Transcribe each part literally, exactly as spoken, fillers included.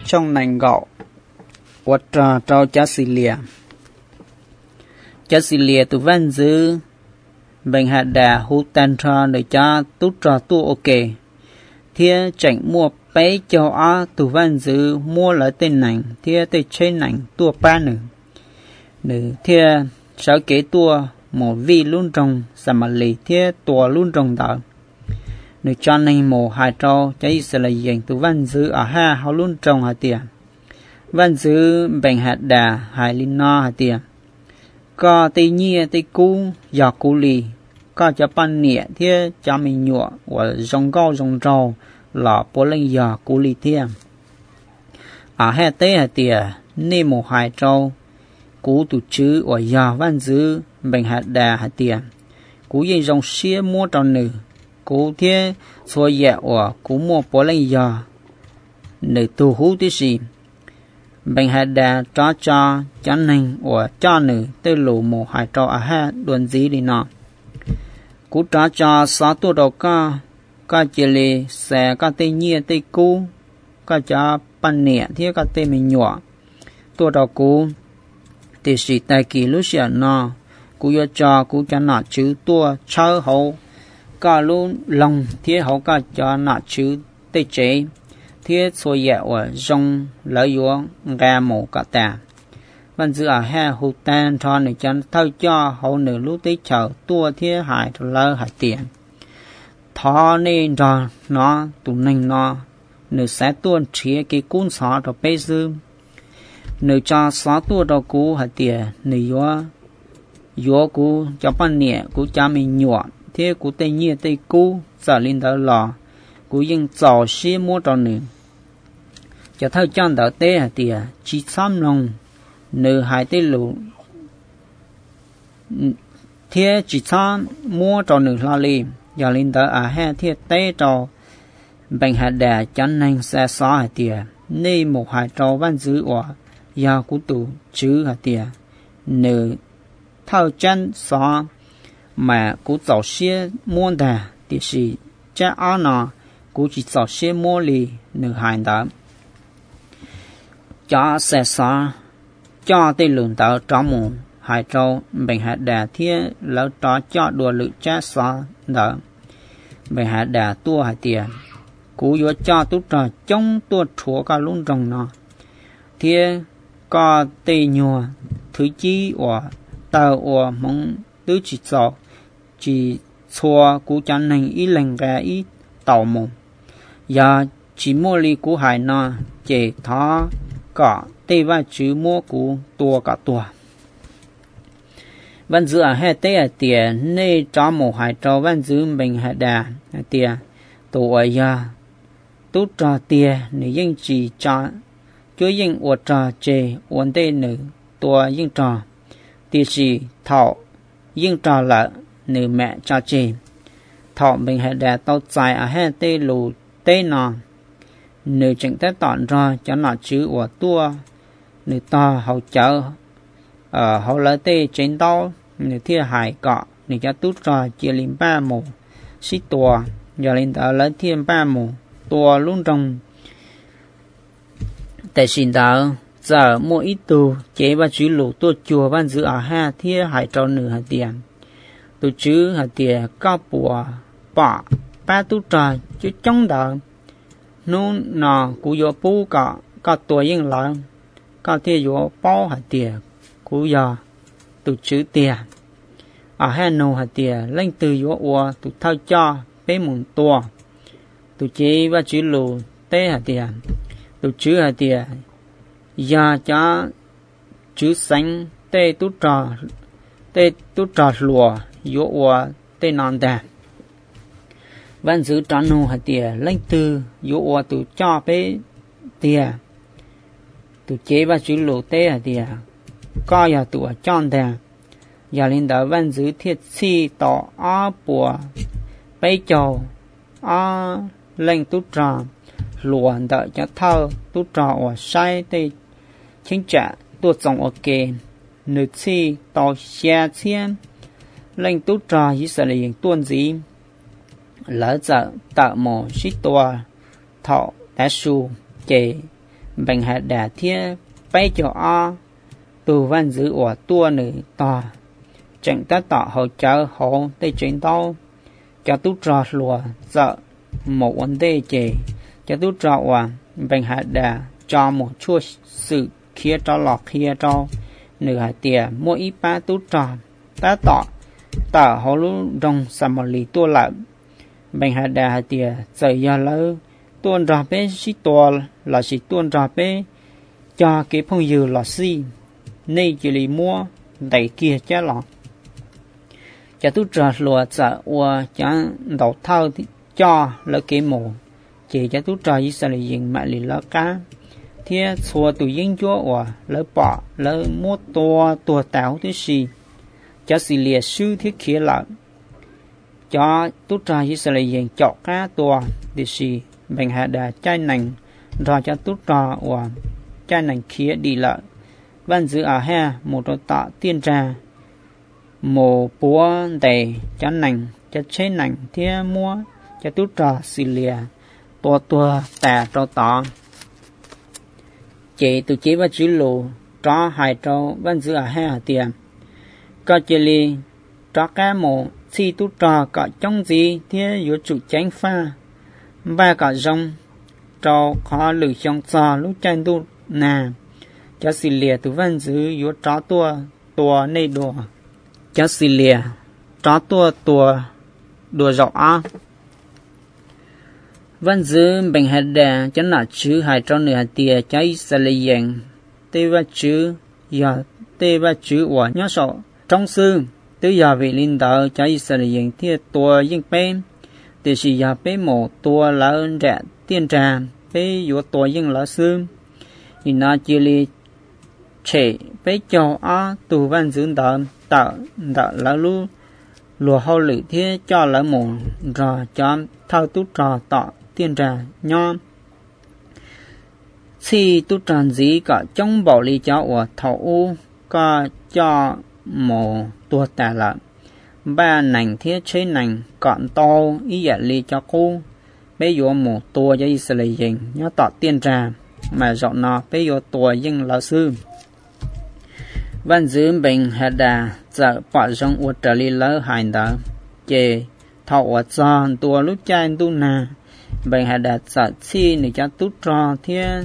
trong nành gạo quật trà trao chá xì lìa chá xì lìa tụ văn dư bệnh hạt đà hút tan trà để cha tút trà tu ok thia chảnh mua bé cho á tụ văn dư mua lại tên nành thia tên trên nành tua ba nữ nữ thia sáu kế tua một vi luôn trong sầm lì thia tua luôn trong đó nữ cho nên một hai trâu cháy sẽ là dành tụ văn dư ở ha họ luôn trong hạt tiền văn dư bệnh hạt đà hai linh no hạt tiền có tây nhia tây cú giọt cú lì có cho pan nhẹ thia cho mình nhọ và rong cao rong trâu là bố lên giọt cú lì thia ở ha tây hạt tiền nên một hai trâu cú tụ chữ và giọt văn dư bệnh hạt đà hạt tiền cú dây rong xía mua trâu nữ cú thia xua dẹ và cú mua bố lên giọt nữ tu hú tí gì bệnh hạt đà cho cho cho nên và cho nữ tư lù một hai trò à ha đồn gì đi nọ cú cho cho sáu tuổi đầu ca ca chỉ lì xe ca tây nhia tây cú ca cho pan nhẹ thiết ca tây mình nhỏ tuổi đầu cú thì sĩ tài kỳ lúc xưa nọ cú yo cho cú cho nọ chữ tua chớ hậu ca luôn lòng thiết hậu ca cho nọ chữ tây chế thiết số dạy và rong lợi dụng ra một cả ta văn dự ở ha hụt tan cho người chân thâu cho hậu nữ lúc tí chờ tua thiết hại lỡ hại tiền thọ nên cho nó tụ ninh nó nữ sẽ tuôn chia cái cuốn xó cho bê dư nữ cho xó tua đầu cú hại tiền nữ yếu yếu cú cho ban nhẹ cú cha mình nhỏ thiết cú tây nhia tây cú giờ lên đó lò cú yên giàu xí mua cho nữ cho thâu chân đỡ tê hả tìa chỉ xăm lòng nữ hai tê lũ thiết chỉ xăm mua cho nữ lo lì giờ lên đỡ à ha thiết tê cho bệnh hạt đà chắn nhanh xe xó hả tìa nê một hai trò văn dữ ỏa giờ cú tủ chứ hả tìa nữ thâu chân xó mà cú giàu xí mua đà thì xì cha á nọ cú chỉ giàu xí mua lì nữ hai đỡ cho xe xóa cho tê lường tờ tró mù hai trâu bệnh hạt đà thiết lỡ tró cho đùa lự chá xóa đỡ bệnh hạt đà tua hạt tiền cú yếu cho tút trò chống tua chúa ca luôn trong nó thiết có tê nhùa thứ chí và tờ và mong tứ chỉ dọ chỉ xua cú chán hành ý lành ra ý tàu mù giờ chỉ mua ly cú hải nó chế thó cả tê va chữ mua cú tua cả tua văn dư ở hai tê ở tiền nê cho một hai trò văn dư bình hạt đà tiền tổ ở nhà tốt trò tiền nếu yên chỉ cho chứ yên ở trò chê ổn tê nữ tua yên trò tiền chỉ thọ yên trò lợ nữ mẹ cho chê thọ bình hạt đà tao dài ở hai tê lù tê nọ nữ chẳng té tọn ra cho nó chữ của tua nữ to hậu chở ở hậu lỡ tê trên tao nữ thiên hải cọ nữ cho tút ra chia lên ba mù xí tua giờ lên tờ lỡ thiên ba mù tua luôn trong tại xin tờ giờ mua ít tù chế ba chữ lũ tua chùa ban giữ ở ha thiên hải trâu nữ hạt tiền tu chữ hạt tiền cao bùa bỏ ba tút ra chứ chống đỡ nôn nọ cú yo pu cả cả tuổi yên lại cả thế yo bao hạt tiền cú yo tụ chữ tiền ở hai nô hạt tiền lên từ yo ua tụ thao cho bé mùng tua tụ chế và chữ lù té hạt tiền tụ chữ hạt tiền ya cho chữ xanh té tụ trà té tụ trà lùa yo ua té non đà văn giữ tròn nô hạt tiền lên từ yếu ua từ cho bé tiền từ chế và chữ lô tê hạt tiền coi là từ tròn tiền giờ lên đó văn giữ thiết si tỏ á bùa bé chầu á lên tút tròn luồn đợi cho thơ tút tròn ở sai tê chính trả tuột dòng ok nữ si tỏ xe xiên lên tút tròn chỉ sẽ là những tuôn gì lỡ giờ tạo mồ xích tua thọ đã su chê bằng hạt đà thiên bay cho o tu văn giữ ở tua nữ to chẳng ta tỏ hậu trợ hộ tây chuyện tao cho tú trò lùa sợ một vấn đề chế cho tú trò hòa bằng hạt đà cho một chút sự kia cho lọt kia cho nửa hạt tiền mỗi ít ba tú trò ta tỏ tỏ hậu lũ trong sầm lì tua lợn bằng hạt đà hạt tiền giờ giờ lỡ tuôn ra bé xí tua là xí tuôn ra bé cho cái phong dừa là xí nay chỉ lì mua đẩy kia cha lọ cho tú trò lùa sợ qua cho đầu thao cho lỡ cái mồ chỉ cho tú trò với sao lại dừng mà lì lỡ cá thế xua tụi dân chúa và lỡ bỏ lỡ mua tua tua táo thế gì cho xì lìa sư thiết kia lợn cho tú trò với sao lại dừng chọ cá tua thế gì bằng hạt đà chai nành rồi cho tú trò và chai nành kia đi lợn văn giữ ở ha một đôi tạ tiên trà một búa đầy cho nành cho chế nành thế mua cho tú trò xì lìa tua tua tà trò tỏ chị tụi chế và chữ lù cho hai trò văn giữ ở ha tiền có chị li cho cá mồ si tú trò có trong gì thế yếu chủ tránh pha ba cả rong cho khó lử trong trò lúc tranh tu nà cho xì lìa từ văn giữ yếu trò tua tua nê đùa cho xì lìa trò tua tua đùa rõ văn giữ bằng hạt đà cho nọ chữ hai trò nửa hạt tìa cho ý xa lì dành tê va chữ giờ tê va chữ của nhó sọ trong sư tứ giờ vị linh đạo cho ý xa lì dành thiết tua yên bê tê xì giờ bê mổ tua lỡ rẻ tiên trà bê yếu tua yên lỡ sư thì nó chỉ lì trẻ bế cho á tù văn dưỡng đợn tạo đợn lỡ lưu lùa hô lự thế cho lỡ mù rồi cho thao tú trò tọ tiên trà nho si tú tràn dĩ có trong bảo lý cho của thảo u có cho mù tua tà lợn ba nành thế chế nành còn to ý dạ lý cho cô bế dụ mù tua cho ý sẽ lấy dình nhớ tọ tiên trà mà dọn nó bế dụ tua nhưng lỡ sư văn giữ bình hạt đà giờ bỏ trong uất trở lý lỡ hành đó chê thọ uất giòn tua lúc chai tu nà bình hạt đà giờ chi nửa cho tút trò thiên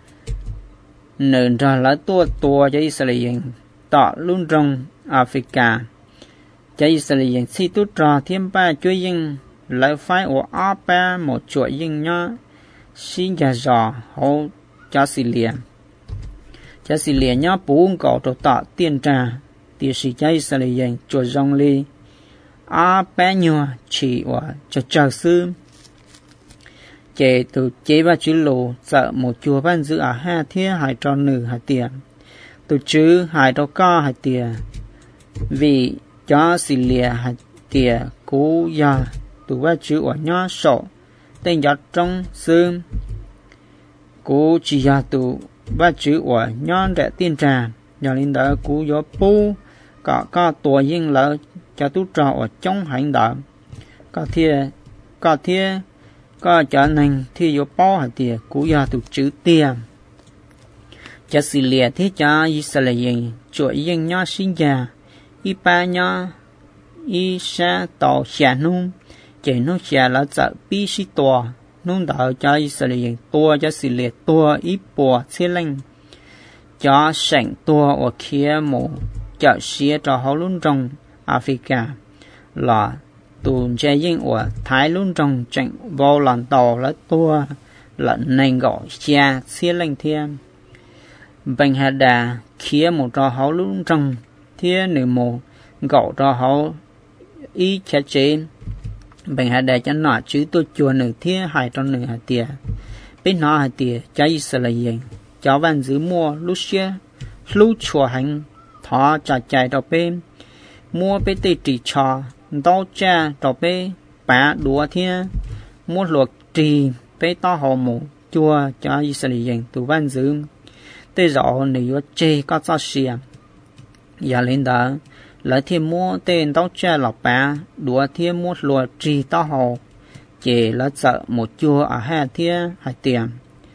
nửa trò lỡ tua tua cho Israel tọ luôn trong Africa cho Israel chi tút trò thiên ba chuối dân lỡ phái của áp ba một chuỗi dân nhó xin nhà giò hỗ cho Syria cho xì lìa nhá bún cỏ trâu tọt tiên trà tiêu sĩ cháy xà lì dành chuột rong ly á bé nhua chỉ và cho chờ sư chế từ chế và chữ lù sợ một chùa ban giữ ở hai thiết hai trò nữ hai tiền từ chữ hai trò co hai tiền vì cho xì lìa hai tiền cú ya từ và chữ ở nhá sổ tên giọt trong sư cú chỉ ya từ và chữ của nhon rẻ tiên trà nhà linh đạo cú gió pu có có tua yên lỡ cho tú trò ở trong hành đạo có thiê có thiê có trở nên thi gió bao hạt tiề cú gió từ chữ tiền cho xì lìa thế cho Israel chuỗi yên nhó sinh già y ba nhó y sa tàu xà nung chỉ nó xà là sợ bi si tòa nung đạo cho Israel tua cho xì lìa tua ít bùa xê lanh cho sảnh tua ở kia mù cho xía cho họ luôn trong Africa là tùn chế yên ở Thái luôn trong trận vô lần tàu là tua lận nền gọi xa xê lanh thiên bằng hạt đà kia một cho họ luôn trong thiên nữ mù gọi cho họ ý chết trên bằng hạt đà cho nó chứ tôi chùa nửa thiên hai trong nửa hạt tìa bên nó hạt tìa cho Israel cho văn giữ mua lúc xưa lúc chùa hành thọ trả chạy đọc bên mua bê tê trì trò đau cha đọc bê bả đùa thiên mua luộc trì bê to hồ mù chùa cho Israel từ văn giữ tê rõ nếu chê có cho xìa và lên đó lấy thêm mua tên tao cha lọc bá đùa thêm mua lùa trì tao hồ chỉ là sợ một chùa ở hai thiên hai tiền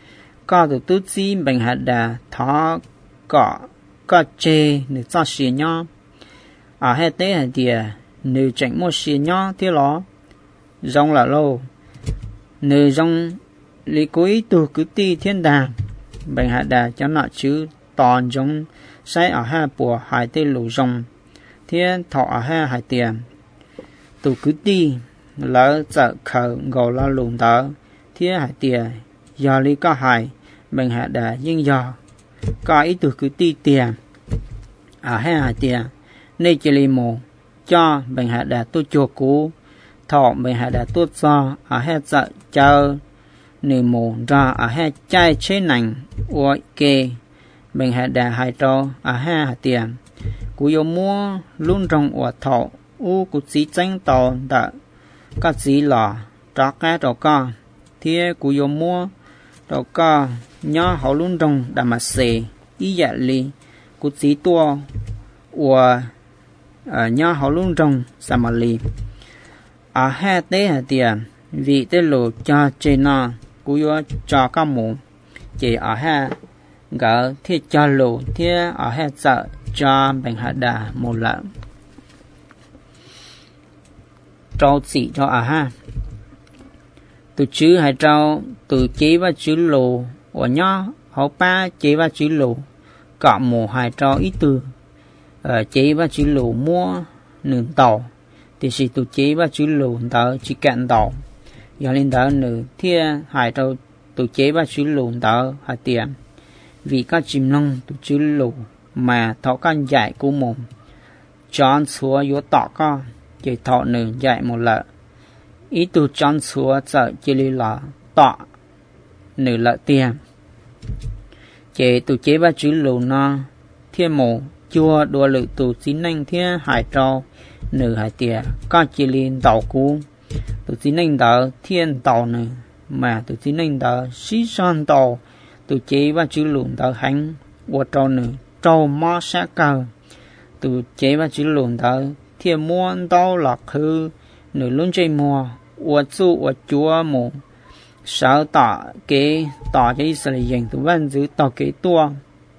có từ tút gì bệnh hạt đà thọ có có chê nữ cho xìa nhau ở hai tế hạt địa nữ chạy mua xìa nhau thế đó rong là lâu nữ rong lý cuối từ cứ ti thiên đàng bệnh hạt đà cho nọ chứ toàn giống sai ở hai bùa hai tê lù rong thiên thọ ở hai hai tiền từ cứ ti lỡ chợ khờ gò la lùn tớ thiên hai tiền do lý có hai bệnh hạt đà nhưng do có ý từ cứ ti tiền ở hai hai tiền nên chỉ li mù cho bệnh hạt đà tôi chùa cũ thọ bệnh hạt đà tôi cho ở hai chợ chờ nửa mù ra ở hai chai chế nành uo kê bệnh hạt đà hai trâu ở hai hạt tiền cú yêu mua luôn trong uo thọ u cú chỉ tranh tàu đã các chỉ lò cho cái đầu con thì cú yêu mua đầu con nhớ họ luôn trong đã mà xề ý dạ li cú chỉ tua uo nhớ họ luôn trong sa mà li ở hai tế hạt tiền vì tế lộ cho trên nó cú yo cho các mũ chỉ ở ha gỡ thiết cho lộ thiết ở ha sợ cho bệnh hạt đà một lợn trâu chỉ cho ở ha từ chữ hai trâu từ chế và chữ lộ của nhó hậu ba chế và chữ lộ cọ mũ hai trâu ít từ ở chế và chữ lộ mua nửa tàu thì chỉ từ chế và chữ lộ tờ chỉ cạn tàu do lên đó nữ thia hải trâu tổ chế và chữ lùn đó hạt tiền vì các chim nông tổ chữ lù mà thọ con dạy của mồm chọn xúa yếu tọ con chỉ thọ nữ dạy một lợ ý từ chọn xúa sợ chỉ lý là tọ nữ lợ tiền chỉ tổ chế và chữ lùn nó thia mù chua đua lự tổ chính năng thia hải trâu nữ hải tiền con chỉ liên tàu cú tụi chỉ nên đỡ thiên tàu này mà tụi chỉ nên đỡ xí son tàu tụi chế và chữ lùn đỡ hành của trâu này trâu mò sát cờ tụi chế và chữ lùn đỡ thiên muôn tàu lọt hư nửa luôn chơi mùa của chú của chúa mù sợ tỏ kế tỏ cho Israel dành tụi văn giữ tỏ kế tua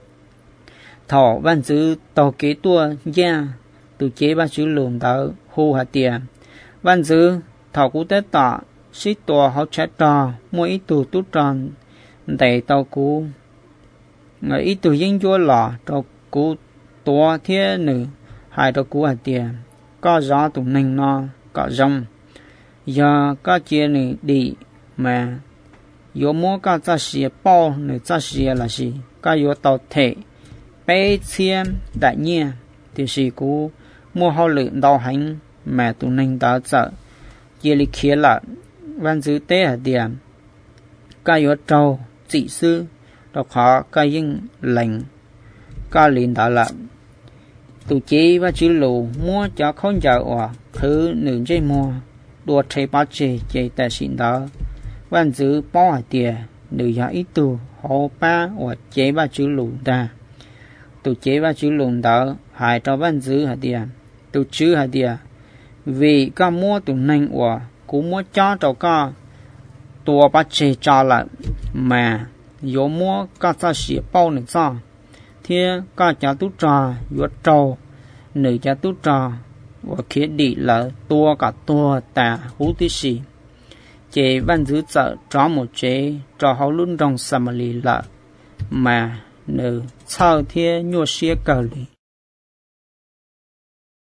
thọ văn giữ tỏ kế tua yeah tụi chế và chữ lùn đỡ hô hạt tiền văn giữ thọ cú tết tọ xí tua họ chết trò mỗi ít tù tút tròn đầy tàu cú người ít tù dân chúa lò trò cú tua thế nữ hai trò cú hạt tiền có gió tù nành no có rong giờ có chia nữ đi mà yếu mua có ra xìa bao nữ ra xìa là gì có yếu tàu thể bê chiêm đại nhiên thì xì cú mua hao lượng đau hành mà tù nành đó sợ chia lý kia là văn giữ tế ở điểm ca yếu trâu trị sư đọc họ ca dân lệnh ca liền đó là tụ chế và chữ lù mua cho không chờ ở thứ nửa dây mua đua chế bá chế chế tài xịn đó văn giữ bao hải tìa nửa giá ít tù họ ba ở chế và chữ lù ra tụ chế và chữ lù đó hải cho văn giữ hải tìa tụ chữ hải tìa vì có mua tụ nành của cũng mua cho cháu có tua bắt chế cho lại mà yếu mua có ra xỉa bao nữa cho thì có cháu tú trò yếu trâu nữ cháu tú trò và khi đi là tua cả tua tà hú tí xì chế văn giữ chợ cho một chế cho họ luôn trong Samali là mà nữ sau thì nhua xía cờ lì